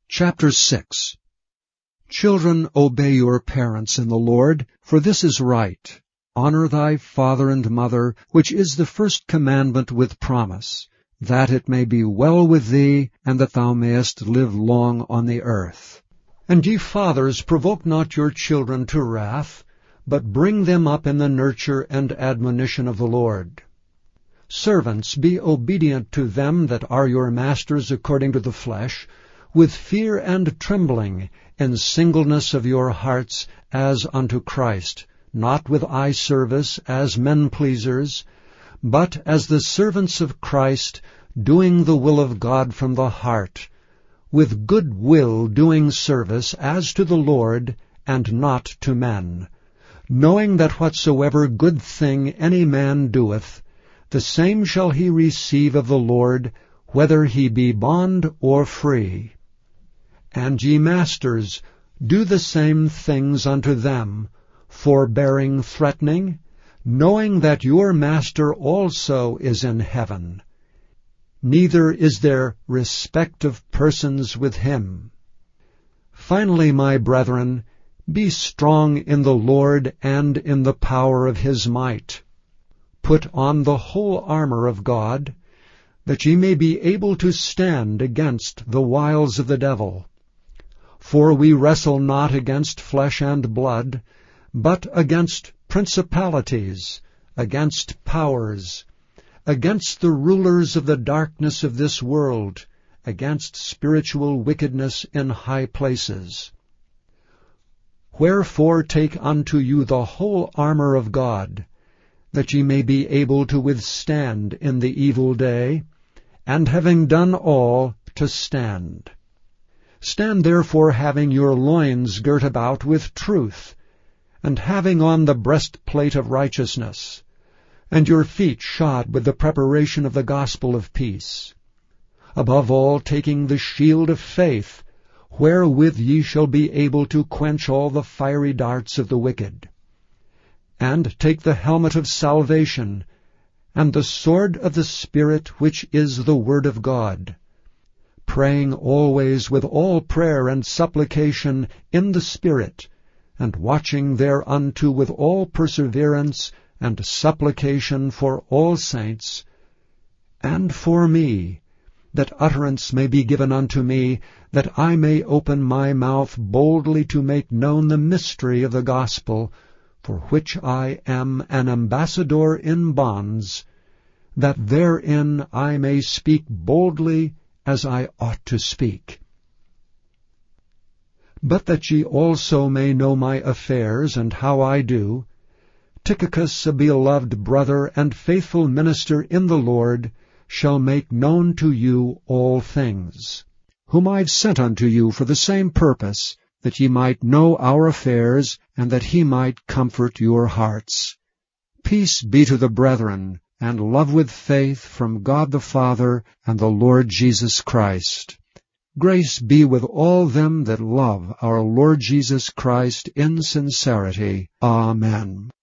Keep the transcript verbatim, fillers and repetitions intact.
Chapter six. Children, obey your parents in the Lord, for this is right. Honor thy father and mother, which is the first commandment with promise, that it may be well with thee, and that thou mayest live long on the earth. And ye fathers, provoke not your children to wrath, but bring them up in the nurture and admonition of the Lord. Servants, be obedient to them that are your masters according to the flesh, with fear and trembling, in singleness of your hearts, as unto Christ, not with eye service, as men-pleasers, but as the servants of Christ, doing the will of God from the heart, with good will doing service, as to the Lord, and not to men, knowing that whatsoever good thing any man doeth, the same shall he receive of the Lord, whether he be bond or free. And ye masters, do the same things unto them, forbearing threatening, knowing that your Master also is in heaven. Neither is there respect of persons with him. Finally, my brethren, be strong in the Lord and in the power of his might. Put on the whole armor of God, that ye may be able to stand against the wiles of the devil. For we wrestle not against flesh and blood, but against principalities, against powers, against the rulers of the darkness of this world, against spiritual wickedness in high places. Wherefore take unto you the whole armor of God, that ye may be able to withstand in the evil day, and having done all, to stand. Stand therefore, having your loins girt about with truth, and having on the breastplate of righteousness, and your feet shod with the preparation of the gospel of peace. Above all, taking the shield of faith, wherewith ye shall be able to quench all the fiery darts of the wicked. And take the helmet of salvation, and the sword of the Spirit, which is the word of God, praying always with all prayer and supplication in the Spirit, and watching thereunto with all perseverance and supplication for all saints, and for me, that utterance may be given unto me, that I may open my mouth boldly to make known the mystery of the gospel, for which I am an ambassador in bonds, that therein I may speak boldly as I ought to speak. But that ye also may know my affairs, and how I do, Tychicus, a beloved brother and faithful minister in the Lord, shall make known to you all things, whom I have sent unto you for the same purpose, that ye might know our affairs, and that he might comfort your hearts. Peace be to the brethren, and love with faith from God the Father and the Lord Jesus Christ. Grace be with all them that love our Lord Jesus Christ in sincerity. Amen.